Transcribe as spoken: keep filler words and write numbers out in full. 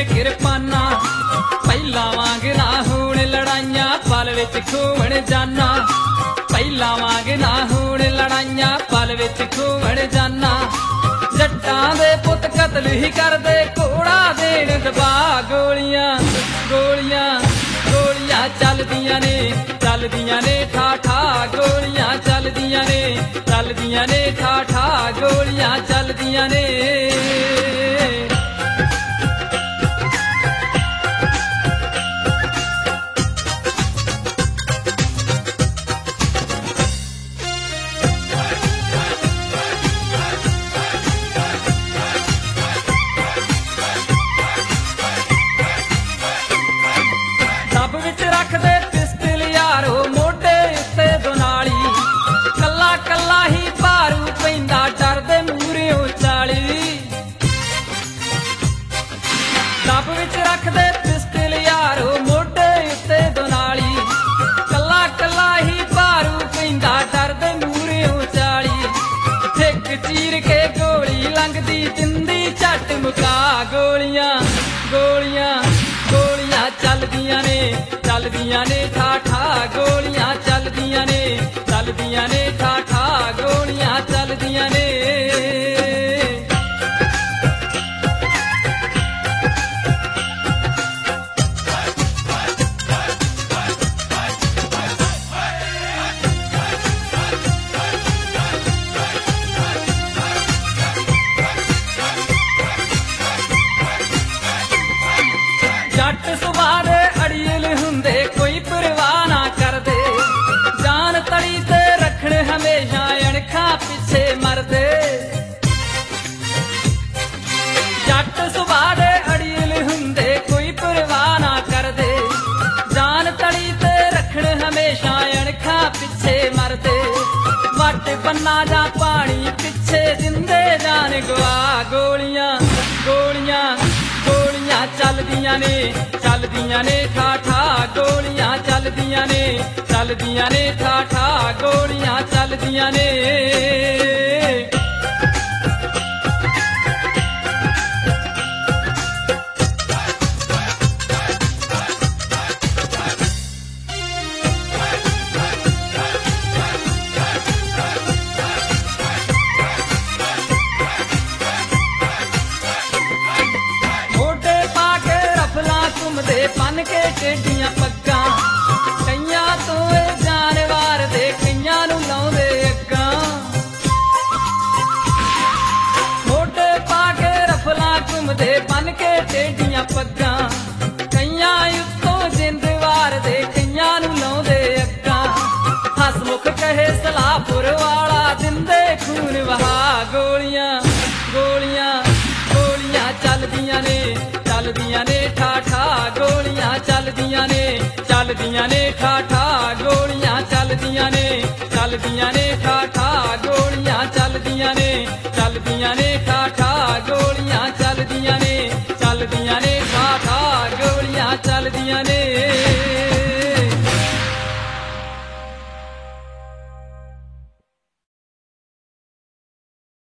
किरपाना पहिला वांग ना हुण लड़ाइयां पल विच खूवण जाना पहिला वांग ना हुण लड़ाइयां पल विच खूवण जाना जट्टां दे पुत कतल ही करदे घोड़ा देण दबा गोलियां गोलियां गोलियां चलदियां ने चलदियां ने ठा ठा गोलियां चलदियां ने चलदियां ने ठा ठा गोलियां चलदियां ने लब विच रखदे पिस्टल यारो मोढे उत्ते दोनाली कला कला ही भारू पैंदा डरदे मूहरियों चाली हिक चीर के गोली लंघदी जिंदी झट मुका गोलियां गोलियां गोलियां चलदियां ने चलदियां ने ठा ठा गोलियां चलदियां ने चलदियां ने ठा ठा गोलियां चलदियां ने जट सुभारे अड़ियल हुंदे कोई परवाह ना करदे जान तली ते रखण हमेशा अणखा पिछे मरदे जट सुभारे अड़ियल हुंदे कोई परवाह ना करदे जान तली ते रखण हमेशा अणखा पिछे मरदे वट बन्ना जा पानी पिछे जिंदे जान गवा गोलियां गोलियां गोलियां चलदियां ने चलदियां ने ठा ठा गोलियां चलदियां ने चलदियां ने ठा ठा गोलियां चलदियां ने घूमदे बन के टेढ़ियां पग्गां कईयां तो जानवर दे कईयां नूं लाउंदे अग्गां मोढे पा के रफलां घूमदे बन के टेढ़ियां पग्गां कईयां उत्तों जिंदवार दे कईयां नूं लाउंदे अग्गां हसमुख कहे सलाहपुर वाला दिंदे खून वहा गोलियां गोलियां गोलियां चलदियां ने चलदियां ने ठा ठा